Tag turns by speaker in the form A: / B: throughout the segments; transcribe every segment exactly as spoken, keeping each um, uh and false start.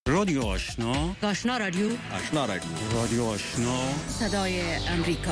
A: رادیو آشنا،
B: آشنا رادیو،
A: آشنا رادیو، رادیو آشنا،
B: صدای امریکا.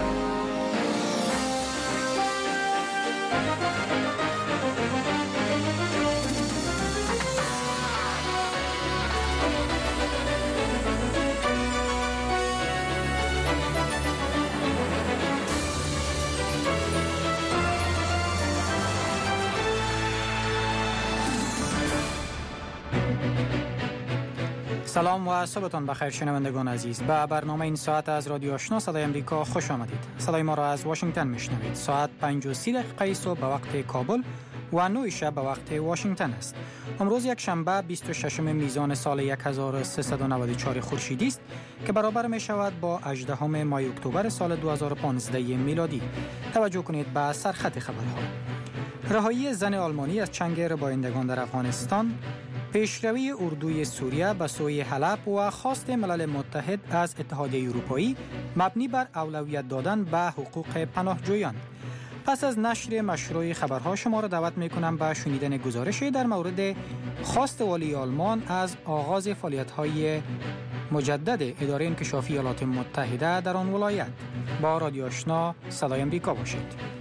C: سلام و صبحتان بخیر شنوندگان عزیز. به برنامه این ساعت از رادیو آشنا صدای امریکا خوش آمدید. صدای ما را از واشنگتن میشنوید. ساعت پنج و سی دقیقه صبح به وقت کابل و نه شب به وقت واشنگتن است. امروز یک شنبه بیست و ششم میزان سال هزار و سیصد و نود و چهار خورشیدی است که برابر می شود با هجدهم ماه اکتبر سال دو هزار و پانزده میلادی. توجه کنید به سرخط خبرها. رهایی زن آلمانی از چنگ ربایندگان در افغانستان، پیشروی اردوی سوریه به سوی حلب و خواست ملل متحد از اتحادیه اروپایی مبنی بر اولویت دادن به حقوق پناهجویان. پس از نشر مشروع خبرها شما را دعوت می‌کنم به شنیدن گزارشی در مورد خواست والی آلمان از آغاز فعالیت‌های مجدد اداره انکشافی ایالات متحده در آن ولایت. با رادیو آشنا صدای امریکا باشید.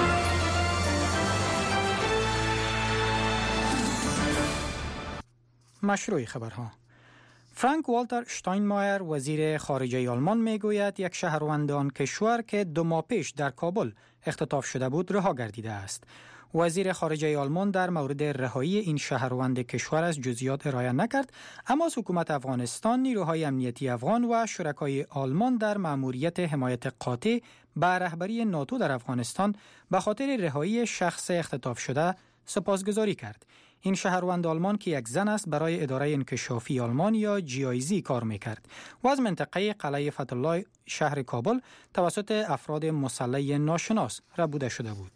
C: مشروع خبرها. فرانک والتر شتاینمایر وزیر خارجه آلمان میگوید یک شهروند آن کشور که دو ماه پیش در کابل اختطاف شده بود رها گردیده است. وزیر خارجه آلمان در مورد رهایی این شهروند کشور از جزئیات ارائه نکرد، اما از حکومت افغانستان، نیروهای امنیتی افغان و شرکای آلمان در مأموریت حمایت قاطع به رهبری ناتو در افغانستان به خاطر رهایی شخص اختطاف شده سپاسگزاری کرد. این شهروند آلمان که یک زن است برای اداره انکشافی آلمان یا جی آی زی کار میکرد و از منطقه قلعه فتح الله شهر کابل توسط افراد مسلح ناشناس ربوده شده بود.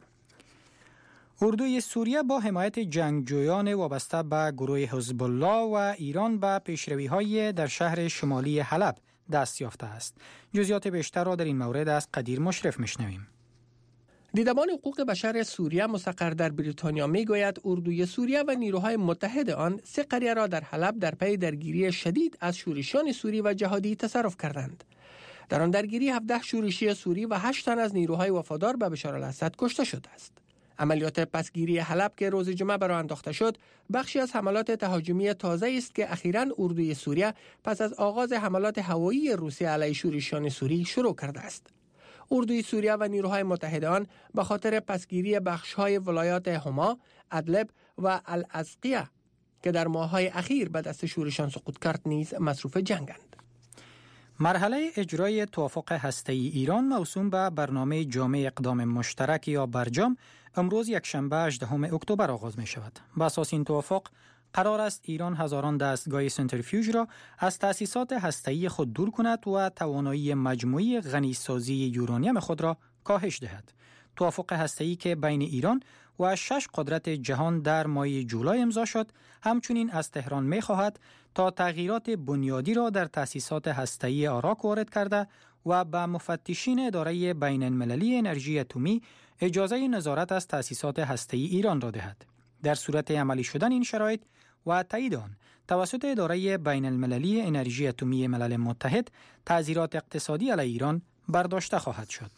C: اردوی سوریه با حمایت جنگجویان وابسته به گروه حزب الله و ایران به پیشروی‌های در شهر شمالی حلب دست یافته است. جزئیات بیشتر را در این مورد از قدیر مشرف میشنویم.
D: دیدبان حقوق بشر سوریه مستقر در بریتانیا میگوید اردوی سوریه و نیروهای متحد آن سه قریه را در حلب در پی درگیری شدید از شورشیان سوری و جهادی تصرف کردند. در آن درگیری هفده شورشی سوری و هشت تن از نیروهای وفادار به بشار الاسد کشته شده است. عملیات پسگیری حلب که روز جمعه برآ انداخته شد، بخشی از حملات تهاجمی تازه است که اخیراً اردوی سوریه پس از آغاز حملات هوایی روسیه علیه شورشیان سوری شروع کرده است. اردوی سوریه و نیروهای متحد آن به خاطر پسگیری بخش‌های ولایات حما، ادلب و الازقیه که در ماه‌های اخیر به دست شورشیان سقوط کرد نیز مصروف جنگند.
C: مرحله اجرای توافق هسته‌ای ایران موسوم به برنامه جامع اقدام مشترک یا برجام امروز یکشنبه هجدهم اکتبر آغاز می شود. بر اساس این توافق قرار است ایران هزاران دستگاه سنتریفیوژ را از تأسیسات هسته‌ای خود دور کند و توانایی مجموعی غنیسازی یورانیم خود را کاهش دهد. توافق هسته‌ای که بین ایران و شش قدرت جهان در ماه جولای امضا شد، همچنین از تهران می‌خواهد تا تغییرات بنیادی را در تأسیسات هسته‌ای عراق وارد کرده و به مفتشین اداره بین‌المللی انرژی اتمی اجازه نظارت از تأسیسات هسته‌ای ایران را دهد. در صورت عملی شدن این شرایط و تایید آن توسط اداره بین المللی انرژی اتمی ملل متحد، تعزیرات اقتصادی علیه ایران برداشته خواهد شد.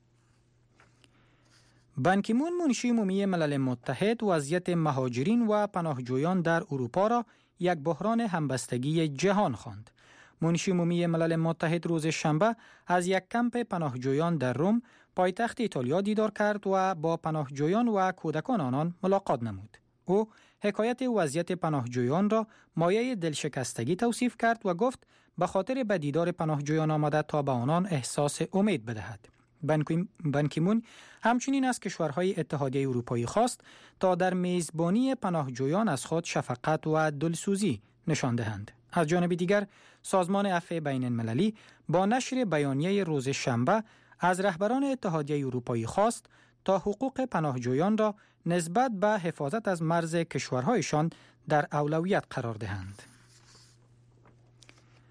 C: بان کی مون منشی عمومی ملل متحد وضعیت مهاجرین و پناهجویان در اروپا را یک بحران همبستگی جهان خواند. منشی عمومی ملل متحد روز شنبه از یک کمپ پناهجویان در روم، پایتخت ایتالیا دیدار کرد و با پناهجویان و کودکان آنان ملاقات نمود. او حکایت وضعیت پناهجویان را مایه دلشکستگی توصیف کرد و گفت به خاطر به دیدار پناهجویان آمده تا به آنان احساس امید بدهد. بان کی مون همچنین از کشورهای اتحادیه اروپایی خواست تا در میزبانی پناهجویان از خود شفقت و دلسوزی نشان دهند. از جانب دیگر سازمان عفو بین المللی با نشر بیانیه روز شنبه از رهبران اتحادیه اروپایی خواست تا حقوق پناهجویان را نسبت به حفاظت از مرز کشورهایشان در اولویت قرار دهند.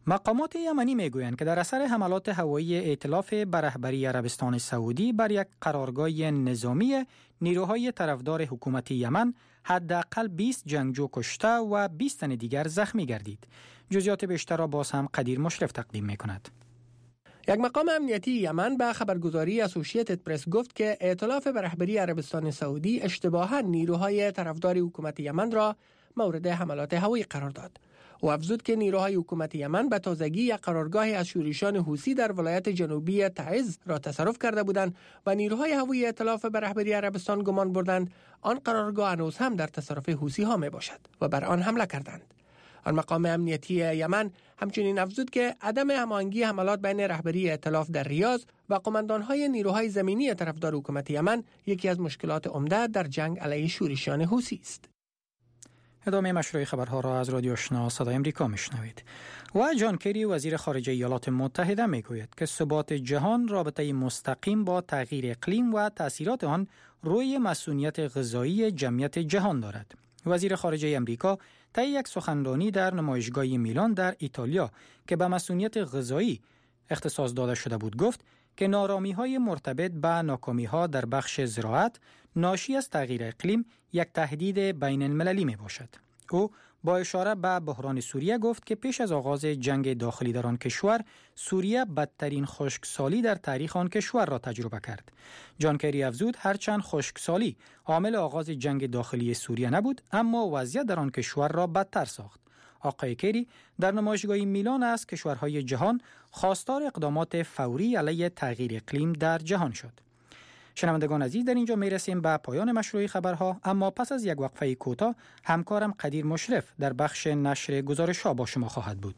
C: مقامات یمنی میگویند که در اثر حملات هوایی ائتلاف به رهبری عربستان سعودی بر یک قرارگاه نظامی نیروهای طرفدار حکومت یمن حداقل بیست جنگجو کشته و بیست تن دیگر زخمی گردید. جزئیات بیشتر را باز هم قدیر مشرف تقدیم میکند.
D: یک مقام امنیتی یمن به خبرگزاری اسوسییتد پرس گفت که ائتلاف به رهبری عربستان سعودی اشتباها نیروهای طرفدار حکومت یمن را مورد حملات هوایی قرار داد. و افزود که نیروهای حکومت یمن به تازگی یک قرارگاه از شورشیان حوثی در ولایت جنوبی تعز را تصرف کرده بودند و نیروهای هوایی ائتلاف به رهبری عربستان گمان بردند آن قرارگاه هنوز هم در تصرف حوثی ها می باشد و بر آن حمله کردند. آن مقام امنیتی یمن همچنین افزود که عدم هماهنگی حملات بین رهبری ائتلاف در ریاض و قماندانهای نیروهای زمینی طرفدار حکومت یمن یکی از مشکلات عمده در جنگ علیه شورشیان حوثی است.
C: ادامه مشروع خبرها را از رادیو آشنا صدای امریکا میشنوید. و جان کری وزیر خارجه ایالات متحده میگوید که ثبات جهان رابطه مستقیم با تغییر اقلیم و تأثیرات آن روی مسئولیت غذایی جمعیت جهان دارد. وزیر خارجه امریکا طی یک سخنرانی در نمایشگاه میلان در ایتالیا که به مسئولیت غذایی اختصاص داده شده بود گفت که نارامی‌های مرتبط به ناکامی‌ها در بخش زراعت ناشی از تغییر اقلیم یک تهدید بین المللی می باشد. او با اشاره به بحران سوریه گفت که پیش از آغاز جنگ داخلی در آن کشور، سوریه بدترین خشکسالی در تاریخ آن کشور را تجربه کرد. جان کری افزود هرچند خشکسالی عامل آغاز جنگ داخلی سوریه نبود، اما وضعیت در آن کشور را بدتر ساخت. آقای کری در نمایشگاه میلان از کشورهای جهان خواستار اقدامات فوری علیه تغییر اقلیم در جهان شد. شنوندگان عزیز، در اینجا میرسیم به پایان مشروع خبرها، اما پس از یک وقفه کوتاه همکارم قدیر مشرف در بخش نشر گزارش ها با شما خواهد بود.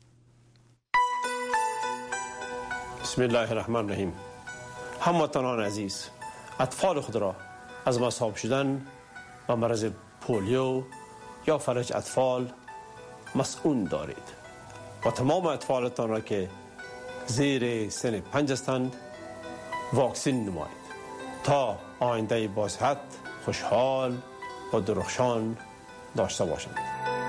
E: بسم الله الرحمن الرحیم. هموطنان عزیز، اطفال خود را از مصاب شدن و مرض پولیو یا فلج اطفال مسئول دارید و تمام اطفالتان را که زیر سن پنج هستند واکسین نمایید تا آینده با صحت، خوشحال و درخشان داشته باشند.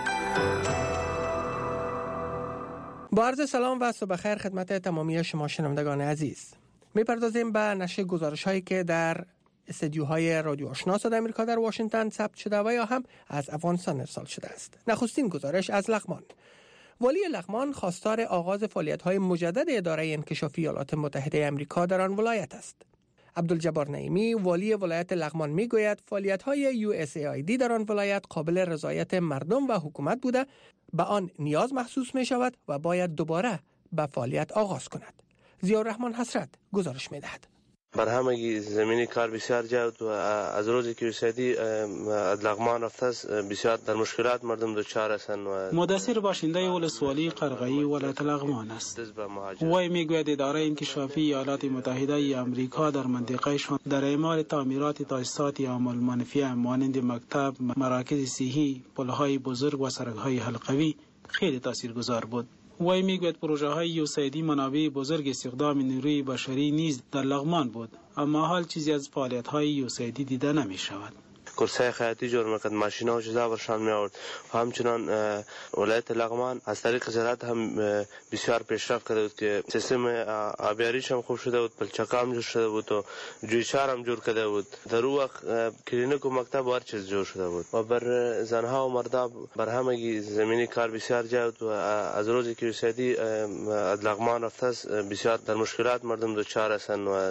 D: با عرض سلام و صبح خیر خدمت تمامی شما شنوندگان عزیز. میپردازیم به نشر گزارش هایی که در استدیوهای رادیو آشنا صدای امریکا در واشنگتن ثبت شده و یا هم از افغانستان ارسال شده است. نخستین گزارش از لغمان. والی لغمان خواستار آغاز فعالیت‌های مجدد اداره انکشافی ایالات متحده آمریکا در آن ولایت است. عبدالجبار نعیمی والی ولایت لغمان میگوید فعالیت‌های یو اس ای آی دی در آن ولایت قابل رضایت مردم و حکومت بوده، به آن نیاز محسوس می شود و باید دوباره به فعالیت آغاز کند. ضیاءالرحمن حسرت گزارش می‌دهد.
F: بر همگی زمینی کار بسیار جود و از روزی که وسیدی از لغمان رفته است بسیار در مشکلات مردم دچار هستند. و
G: مدثر باشنده ولسوالی قرغه‌ای ولایت لغمان است. وی میگوید اداره انکشافی ایالات متحده ای آمریکا در منطقهشان در اعمال تعمیرات تاسیسات عامل منفیه مانند مکتب، مراکز صحی، پل‌های بزرگ و سرک‌های حلقوی خیلی تاثیرگذار بود. وی میگوید پروژه های یوسیدی منابع بزرگ استخدام نیروی بشری نیز در لغمان بود، اما حال چیزی از فعالیت های یوسیدی دیده نمی شود.
F: کرسای خیاطی جور میکرد، ماشینا و چیزا برشان می آورد و همچنان ولایت لغمان از طریق زراعت هم بسیار پیشرفت کرده بود که سیستم آبیاریش هم خوب شده بود، پلچکا هم جور شده بود و جویچار هم جور کرده بود. در اون وقت کلینیک و مکتب و هر چیز جور شده بود و بر زنها و مردا بر همگی زمینی کار بسیار جود و از روزی که وسیدی از لغمان رفته است بسیار در مشکلات مردم دچار هستند و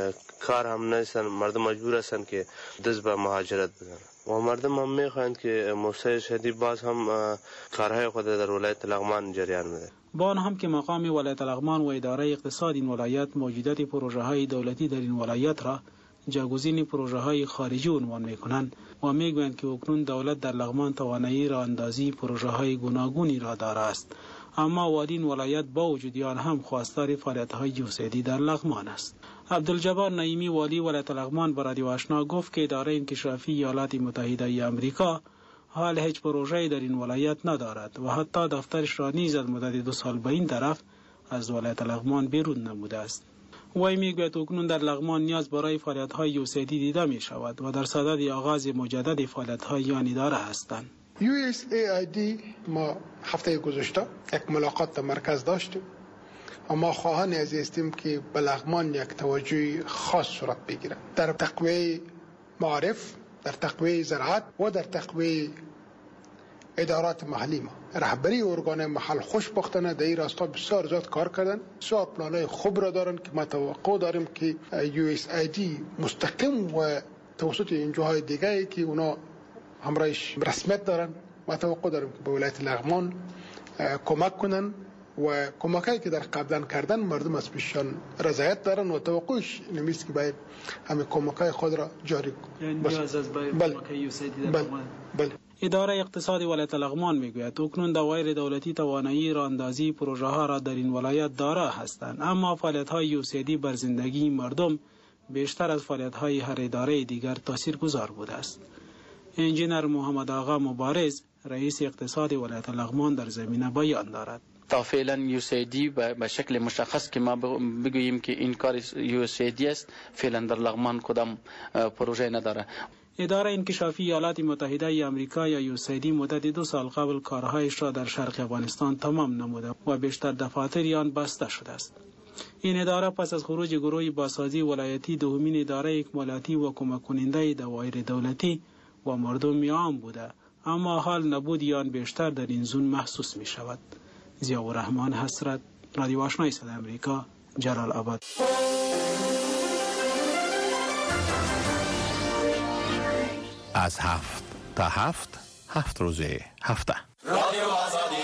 F: کار هم نیستن، مردم مجبور هستند که دست به مهاجرت و مردم هم میخواهند که موسسه شدی باز هم کارهای خود در ولایت لغمان جریان بده.
G: با آن هم که مقام ولایت لغمان و اداره اقتصاد این ولایت موجودیت پروژه های دولتی در این ولایت را جاگزین پروژه های خارجی عنوان میکنند و میگویند که اکنون دولت در لغمان توانایی را اندازی پروژه های گوناگونی را دارد است، اما والی این ولایت با وجود آن هم خواستار فعالیت های یوسیدی در لغمان است. عبدالجبار نعیمی والی ولایت لغمان به رادیو آشنا گفت که اداره انکشافی ایالات متحده ای آمریکا حال هیچ پروژه‌ای در این ولایت ندارد و حتی دفترش را نیز از مدت دو سال به این طرف از ولایت لغمان بیرون نموده است. وی میگوید اکنون در لغمان نیاز برای فعالیت‌های یوسیدی دیده می شود و در صدد آغاز مجدد فعالیت‌های آن اداره هستند.
H: یو اس ای آی دی ما هفته گذشته یک ملاقات در مرکز داشتیم و ما خواهان از هستیم که به لغمان یک توجه خاص صورت بگیره در تقویه معارف، در تقویه زراعت و در تقویه ادارات محلی. ما رهبری ارگان محل خوشبختانه در این راستا بسیار زیاد کار کردن، بسیار پلانای خوب را دارن که ما توقع داریم که یو اس آی دی مستقیم و توسط انجوهای دیگه که اونا همراهش رسمیت دارن ما توقع داریم که به ولایت لغمان کمک کنن و کمکایی که در قبلا کردن مردم از پیششان رضایت دارن و توقعش نمیست که باید همه کمکای خود را جاری کنن.
G: بله. بله. بله. اداره اقتصاد ولایت لغمان میگوید اکنون دوائر دولتی توانایی راهاندازی پروژه ها را در این ولایت دارا هستند، اما فعالیت های یو سی دی بر زندگی مردم بیشتر از فعالیت های هر اداره دیگر تاثیرگذار بوده است. انجینر محمد آقا مبارز رئیس اقتصاد ولایت لغمان در زمینه بیان دارد.
I: تا فعلا یو سی دی به شکل مشخص که ما بگوییم که این کار یو سی دی است، فعلا در لغمان کدام پروژه نداره.
G: اداره انکشافی ایالات متحده ای آمریکا یا یو سی دی مدت دو سال قبل کارهایش را در شرق افغانستان تمام نموده و بیشتر دفاتر آن بسته شده است. این اداره پس از خروج گروه بازسازی ولایتی دومین اداره اکمالاتی و کمک کننده دوائر دولتی و مردم عام بوده، اما حال نبود آن بیشتر در این زون محسوس می شود. ضیاء الرحمن حسرت، رادیو آشنای صدای امریکا، جلال آباد.
J: از هفت تا هفت هفت روزه هفته
D: رادیو آزادی.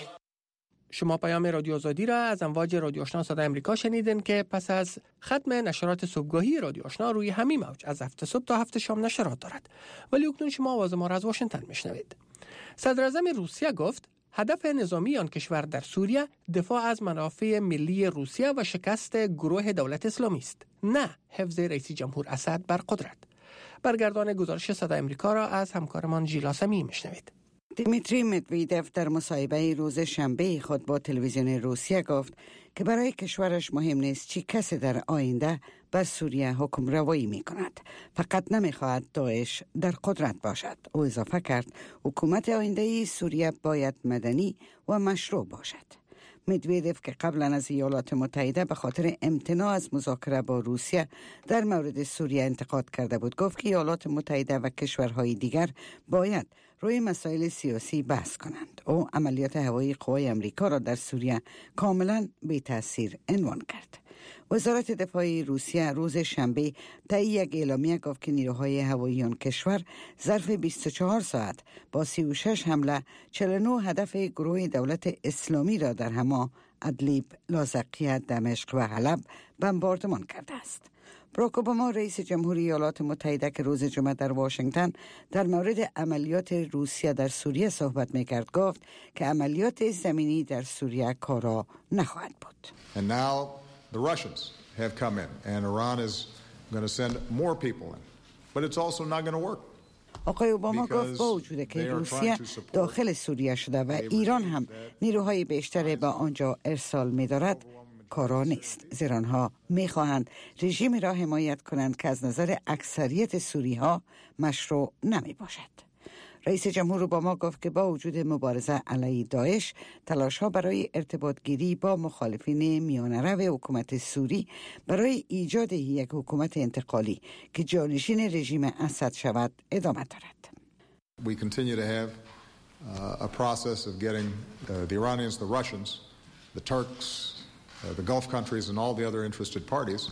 D: شما پیام رادیو آزادی را از امواج رادیو آشنا صدای امریکا شنیدین که پس از ختم نشرات صبحگاهی رادیو آشنا روی همین موج از هفت صبح تا هفت شام نشرات دارد، ولی اکنون شما آواز ما را از واشنگتن میشنوید. صدر اعظم روسیه گفت هدف نظامی آن کشور در سوریه دفاع از منافع ملی روسیه و شکست گروه دولت اسلامی است، نه حفظ رئیس جمهور اسد بر قدرت. برگردان گزارش صدای امریکا را از همکارمان ژیلا سمی میشنوید.
B: دیمیتری مدویدف در مصاحبه روز شنبه خود با تلویزیون روسیه گفت که برای کشورش مهم نیست چی کسی در آینده بر سوریه حکم روایی می کند، فقط نمی خواهد داعش در قدرت باشد. او اضافه کرد حکومت آینده سوریه باید مدنی و مشروع باشد. مدویدف که قبلا از ایالات متحده به خاطر امتناع از مذاکره با روسیه در مورد سوریه انتقاد کرده بود، گفت که ایالات متحده و کشورهای دیگر باید روی مسائل سیاسی بحث کنند. او عملیات هوایی قوای امریکا را در سوریه کاملا بی تأثیر عنوان کرد. وزارت دفاع روسیه روز شنبه طی یک اعلامیه گفت که نیروهای هوایی آن کشور ظرف بیست و چهار ساعت با سی و شش حمله چهل و نه هدف گروه دولت اسلامی را در حما، ادلیب، لاذقیه، دمشق و حلب بمباردمان کرده است. باراک اوباما رئیس جمهوری ایالات متحده که روز جمعه در واشنگتن در مورد عملیات روسیه در سوریه صحبت می‌کرد گفت که عملیات زمینی در سوریه کارا نخواهد بود.
K: And now the Russians have come in and Iran is going to send more people in. But it's also not going to work.
B: آقای اوباما گفت با وجود که روسیه داخل سوریه شده و ایران هم نیروهای بیشتری به آنجا ارسال می‌دارد، کارا نیست، زیرا آنها می‌خواهند رژیمی را حمایت کنند که از نظر اکثریت سوری‌ها مشروع نمی باشد. رئیس جمهور اوباما گفت که با وجود مبارزه علیه داعش، تلاش‌ها برای ارتباط گیری با مخالفین میانه‌رو حکومت سوری برای ایجاد یک حکومت انتقالی که جانشین رژیم اسد شود ادامه دارد.
K: We continue to have uh, a process of getting uh, the Iranians, the Russians, the Turks, uh, the Gulf countries and all the other interested parties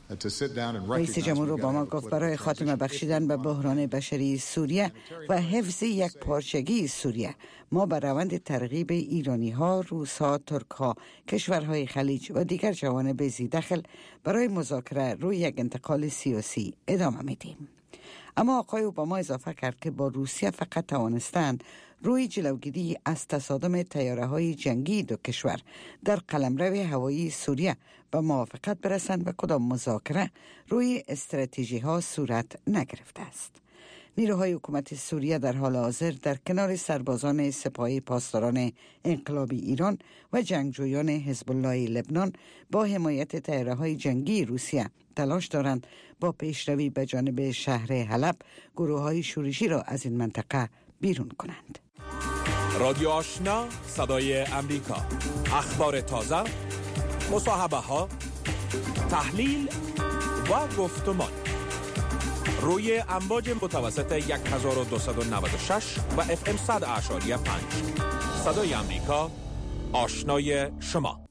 B: رئیس جمهور اوباما گفت برای خاتمه بخشیدن به بحران بشری سوریه و حفظ یک پارچگی سوریه ما به روند ترغیب ایرانی ها، روس ها، ترک ها، کشورهای خلیج و دیگر جوانب ذی دخل برای مذاکره روی یک انتقال سیاسی ادامه میدیم. اما آقای اوباما اضافه کرد که با روسیه فقط توانستند روی جلوگیری از تصادم طیاره‌های جنگی دو کشور در قلمرو هوایی سوریه به موافقت برسند و کدام مذاکره روی استراتژی‌ها صورت نگرفته است. نیروهای حکومت سوریه در حال حاضر در کنار سربازان سپاه پاسداران انقلابی ایران و جنگجویان حزب الله لبنان با حمایت طیاره‌های جنگی روسیه تلاش دارند با پیشروی به جانب شهر حلب گروه‌های شورشی را از این منطقه بیرون کنند.
L: رادیو آشنا صدای امریکا، اخبار تازه، مصاحبه ها، تحلیل و گفتمان روی امواج متوسط هزار و دویست و نود و شش و اف ام صد اعشاری پنج. صدای امریکا، آشنای شما.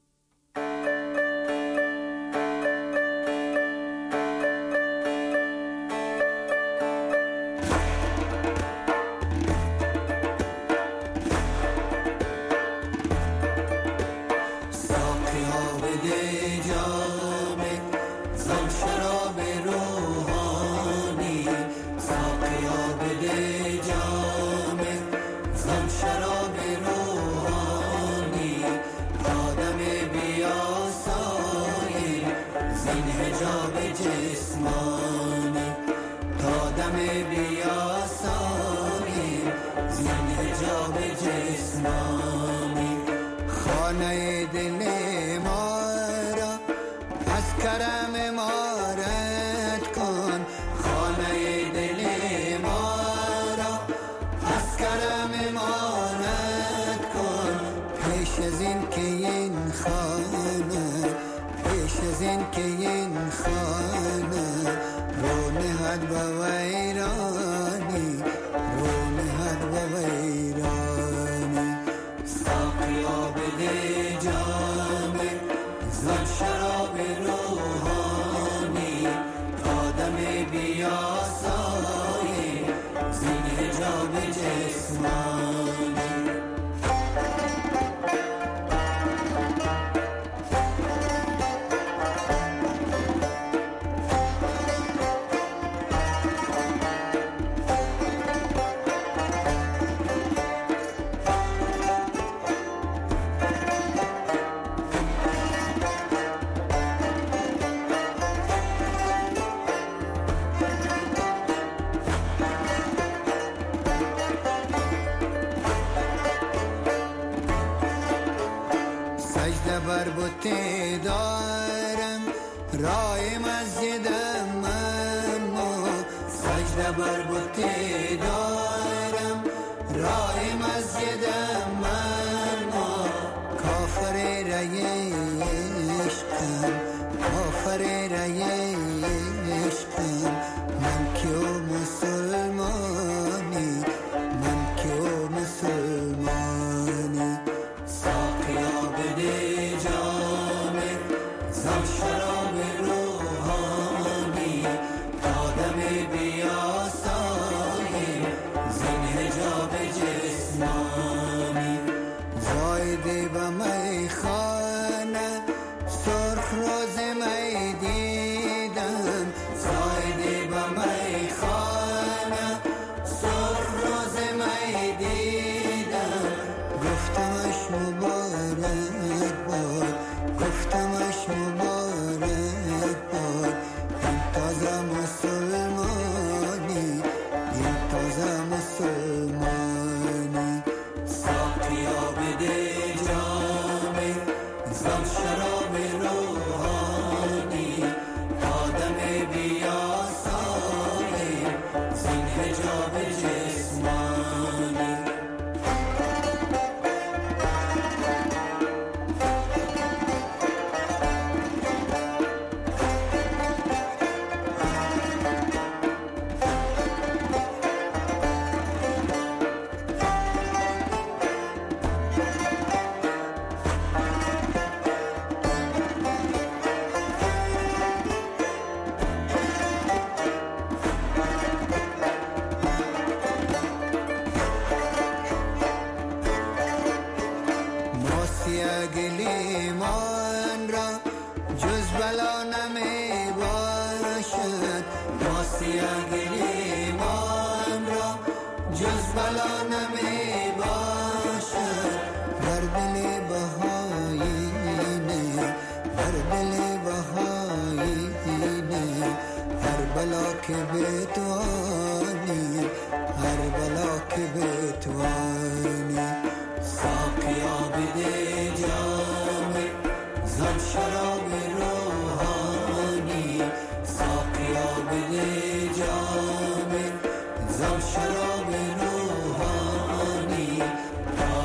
M: شراب روحانی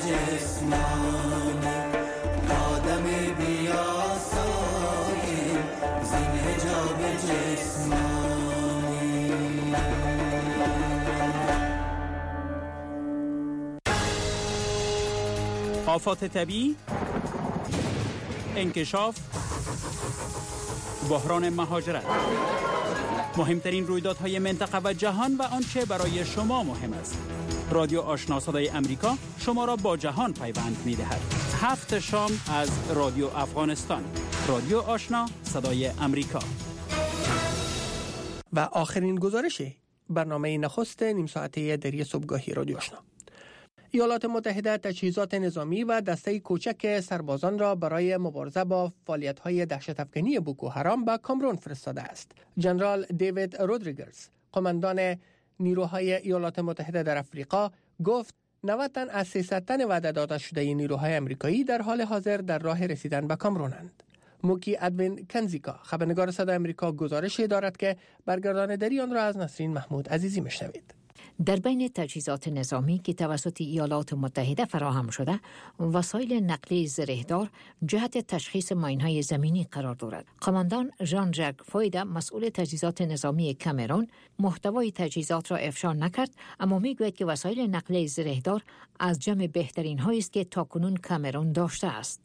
M: جسمانی آدم بیاسایی زین حجاب جسمانی.
A: آفات طبیعی، انکشاف، بحران مهاجرت، مهمترین رویدادهای منطقه و جهان و آنچه برای شما مهم است. رادیو آشنا صدای امریکا شما را با جهان پیوند می‌دهد. هفت شام از رادیو افغانستان. رادیو آشنا صدای امریکا.
D: و آخرین گزارش برنامه نخست نیم ساعته دری صبحگاهی رادیو آشنا. ایالات متحده تجهیزات نظامی و دسته کوچک سربازان را برای مبارزه با فعالیت‌های دهشت‌افکنی بوکو حرام به کامرون فرستاده است. جنرال دیوید رودریگز، قماندان نیروهای ایالات متحده در افریقا، گفت نود تن از سیصد تن وعده داده شده نیروهای آمریکایی در حال حاضر در راه رسیدن به کامرونند. موکی ادوین کنزیکا، خبرنگار صدای آمریکا، گزارشی دارد که برگرداندگی آن را از نسرین محمود عزیزی میشنوید.
N: در بین تجهیزات نظامی که توسط ایالات متحده فراهم شده، وسایل نقلیه زرهدار جهت تشخیص ماین‌های زمینی قرار دارد. قماندان ژان ژاک فویدا، مسئول تجهیزات نظامی کامرون، محتوای تجهیزات را افشا نکرد، اما میگوید که وسایل نقلیه زرهدار از جمع بهترین هایی است که تاکنون کامرون داشته است.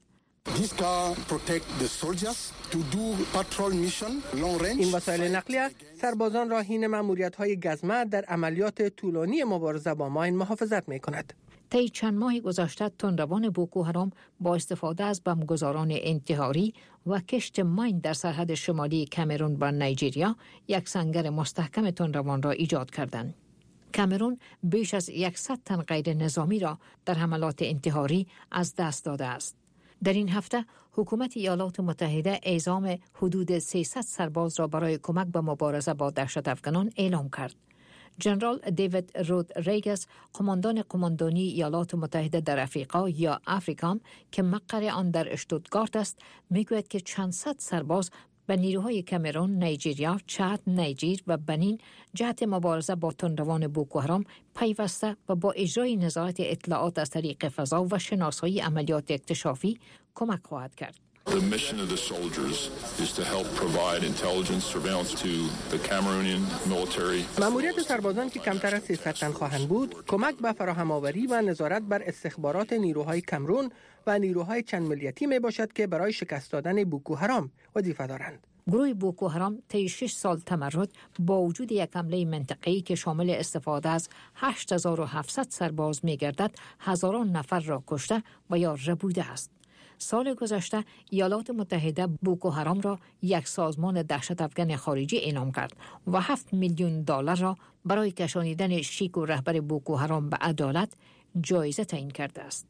D: این وسایل نقلیه سربازان را حین مأموریت‌های گزمه در عملیات طولانی مبارزه با ماین محافظت می‌کند.
N: طی چند ماه گذشته تندروان بوکو حرام با استفاده از بمبگذاران انتحاری و کشت ماین در سرحد شمالی کامرون با نیجریه یک سنگر مستحکم تندروان را ایجاد کردند. کامرون بیش از صد تن غیر نظامی را در حملات انتحاری از دست داده است. در این هفته حکومت ایالات متحده اعزام حدود سیصد سرباز را برای کمک به مبارزه با دهشت افکنان اعلام کرد. جنرال دیوید رودریگز، قماندان قماندانی ایالات متحده در افریقا یا افریکام که مقر آن در اشتوتگارت است، میگوید که چند صد سرباز به نیروهای کامرون، نیجریه، چاد، نیجر و بنین جهت مبارزه با تندروان بوکو حرام پیوسته و با اجرای نظارت اطلاعات از طریق فضا و شناسایی عملیات اکتشافی کمک خواهد کرد.
O: The mission of the soldiers is to help provide intelligence surveillance to the Cameroonian military.
D: مأموریت سربازان که کمتر از سیصد تن خواهند بود، کمک به فراهم آوری و نظارت بر استخبارات نیروهای کامرون و نیروهای چند ملیتی می باشد که برای شکست دادن بوکو حرام وظیفه دارند.
N: گروه بوکو حرام طی شش سال تمرد با وجود یک حمله منطقه‌ای که شامل استفاده از هشت هزار و هفتصد سرباز می‌گردد، هزاران نفر را کشته و یا ربوده است. سال گذشته ایالات متحده بوکو حرام را یک سازمان دهشت افکن خارجی اعلام کرد و هفت میلیون دلار را برای کشانیدن شیک و رهبر بوکو حرام به عدالت جایزه تعیین کرده است.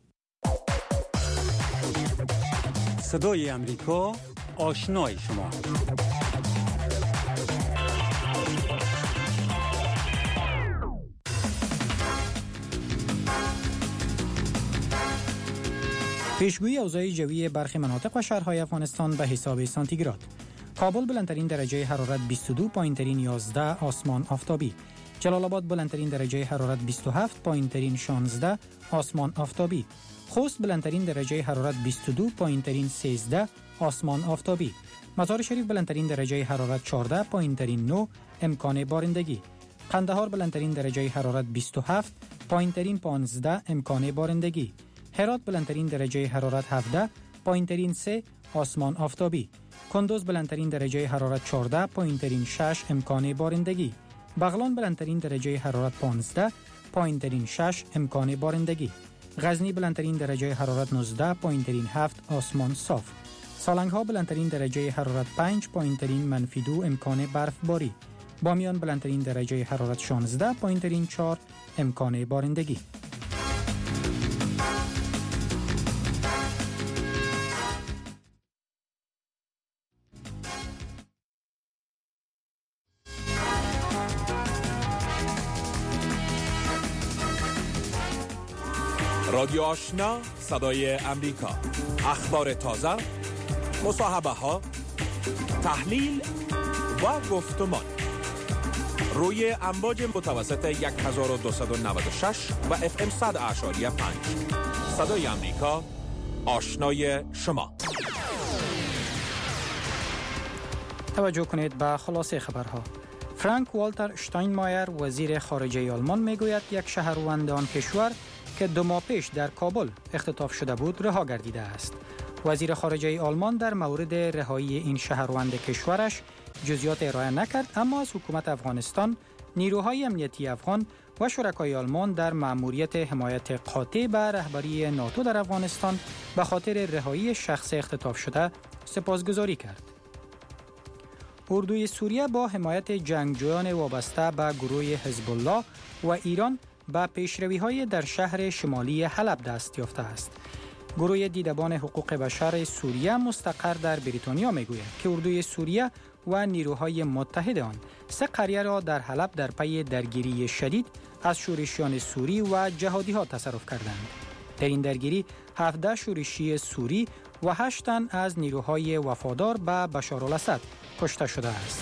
A: صدای امریکا، آشنای شما.
C: پیشگویی اوضاع جوی برخی مناطق و شهرهای افغانستان به حساب سانتیگراد. کابل بلندترین درجه حرارت بیست و دو، پایینترین یازده، آسمان آفتابی. جلال آباد بلندترین درجه حرارت بیست و هفت، پایینترین شانزده، آسمان آفتابی. خوست بلندترین درجه حرارت بیست و دو، پایینترین سیزده، آسمان آفتابی. مزار شریف بلندترین درجه حرارت چهارده، پایینترین نه، امکان بارندگی. قندهار بلندترین درجه حرارت بیست و هفت، پایینترین پانزده، امکان بارندگی. هرات بلندترین درجه حرارت هفده، پایینترین سه، آسمان آفتابی. کندوز بلندترین درجه حرارت چهارده، پایینترین شش، امکان بارندگی. بغلان بلندترین درجه حرارت پانزده، پایینترین شش، امکان بارندگی. غزنی بلندترین درجه حرارت نوزده، پایینترین هفت، آسمان صاف. سالنگ ها بلندترین درجه حرارت پنج، پایینترین منفی دو، امکان برفباری. بامیان بلندترین درجه حرارت شانزده، پایینترین چهار، امکان بارندگی.
L: رادیو آشنا صدای امریکا، اخبار تازه، مصاحبه ها، تحلیل و گفتمان. روی امواج متوسط صد و دو و نود و شش و اف ام صد اعشاری پنج. صدای امریکا، آشنای شما.
C: توجه کنید به خلاصه خبرها. فرانک والتر شتاینمایر وزیر خارجه آلمان میگوید یک شهروند آن کشور که دو ماه پیش در کابل اختطاف شده بود رها گردیده است. وزیر خارجه آلمان در مورد رهایی این شهروند کشورش جزئیات ارائه نکرد، اما از حکومت افغانستان، نیروهای امنیتی افغان و شرکای آلمان در مأموریت حمایت قاطع به رهبری ناتو در افغانستان به خاطر رهایی شخص اختطاف شده سپاسگزاری کرد. اردوی سوریه با حمایت جنگجویان وابسته به گروه حزب الله و ایران به پیشروی‌های در شهر شمالی حلب دست یافته است. گروه دیدبان حقوق بشر سوریه مستقر در بریتانیا میگوید که اردوی سوریه و نیروهای متحد آن سه قریه را در حلب در پی درگیری شدید از شورشیان سوری و جهادی‌ها تصرف کردند. در این درگیری هفده شورشی سوری و هشت تن از نیروهای وفادار به بشارالاسد کشته شده است.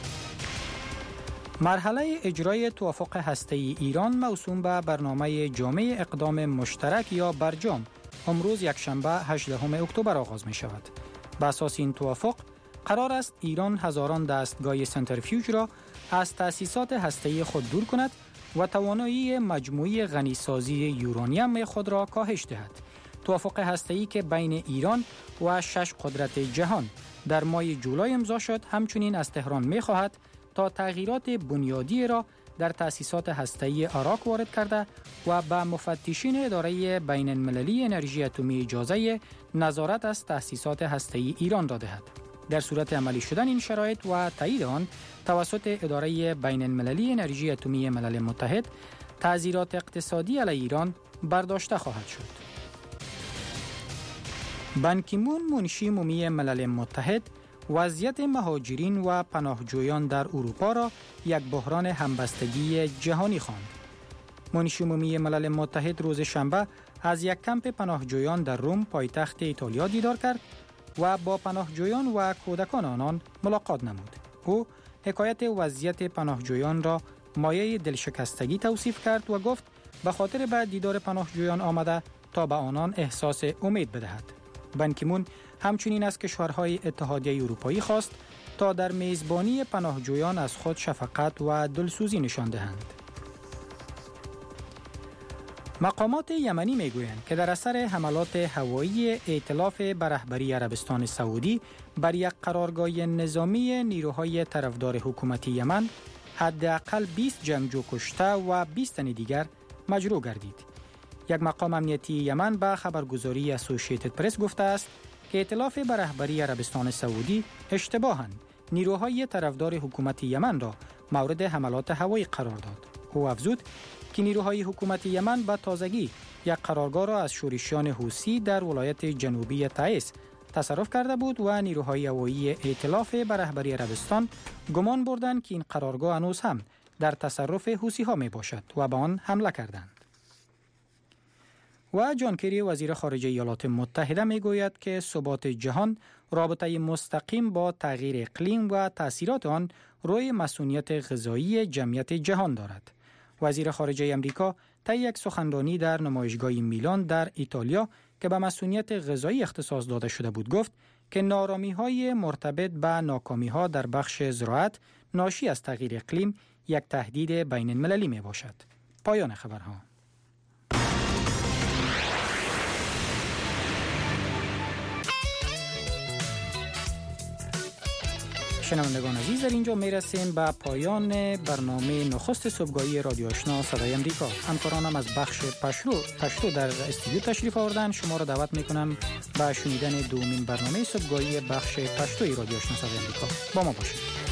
C: مرحله اجرای توافق هسته‌ای ایران موسوم به برنامه جامع اقدام مشترک یا برجام امروز یکشنبه هجدهم اکتبر آغاز می شود. به اساس این توافق قرار است ایران هزاران دستگاه سنتریفیوژ را از تأسیسات هسته‌ای خود دور کند و توانایی مجموعی غنیسازی یورانیم خود را کاهش دهد. توافق هسته‌ای که بین ایران و شش قدرت جهان در ماه جولای امضا شد، همچنین از تهران می‌خواهد تا تغییرات بنیادی را در تأسیسات هسته‌ای عراق وارد کرده و به مفتشین اداره بین المللی انرژی اتمی اجازه نظارت از تأسیسات هسته‌ای ایران را دهد. در صورت عملی شدن این شرایط و تایید آن توسط اداره بین المللی انرژی اتمی ملل متحد، تعزیرات اقتصادی علیه ایران برداشته خواهد شد. بان کی مون منشی عمومی ملل متحد وضعیت مهاجرین و پناهجویان در اروپا را یک بحران همبستگی جهانی خواند. منشی عمومی ملل متحد روز شنبه از یک کمپ پناهجویان در روم پایتخت ایتالیا دیدار کرد و با پناهجویان و کودکان آنان ملاقات نمود. او حکایت وضعیت پناهجویان را مایه دلشکستگی توصیف کرد و گفت به خاطر به دیدار پناهجویان آمده تا به آنان احساس امید بدهد. بان کی مون همچنین از کشورهای اتحادیه اروپایی خواست تا در میزبانی پناهجویان از خود شفقت و دلسوزی نشان دهند. مقامات یمنی میگویند که در اثر حملات هوایی ائتلاف به رهبری عربستان سعودی بر یک قرارگاه نظامی نیروهای طرفدار حکومت یمن حداقل بیست جنگجو کشته و بیست تن دیگر مجروح گردید. یک مقام امنیتی یمن به خبرگزاری اسوسییتد پرس گفته است که ائتلاف به رهبری عربستان سعودی اشتباهاً نیروهای طرفدار حکومت یمن را مورد حملات هوایی قرار داد. او افزود که نیروهای حکومت یمن به تازگی یک قرارگاه را از شورشیان حوثی در ولایت جنوبی تعیس تصرف کرده بود و نیروهای هوایی ائتلاف به رهبری عربستان گمان بردند که این قرارگاه هنوز هم در تصرف حوثی‌ها می باشد و به آن حمله کردند. و جان کری وزیر خارجه ایالات متحده می گوید که ثبات جهان رابطه مستقیم با تغییر اقلیم و تأثیرات آن روی مسئولیت غذایی جمعیت جهان دارد. وزیر خارجه امریکا طی یک سخنرانی در نمایشگاه میلان در ایتالیا که به مسئولیت غذایی اختصاص داده شده بود گفت که نارامی‌های مرتبط به ناکامی‌ها در بخش زراعت ناشی از تغییر اقلیم یک تهدید بین المللی می باشد. پایان خبرها. شنوندگان عزیز، در اینجا می رسیم به پایان برنامه نخست صبحگاهی رادیو آشنا صدای امریکا. همکارانم از بخش پشتو پشتو در استودیو تشریف آوردن. شما را دعوت می کنم به شنیدن دومین برنامه صبحگاهی بخش پشتوی رادیو آشنا صدای امریکا. با ما باشید.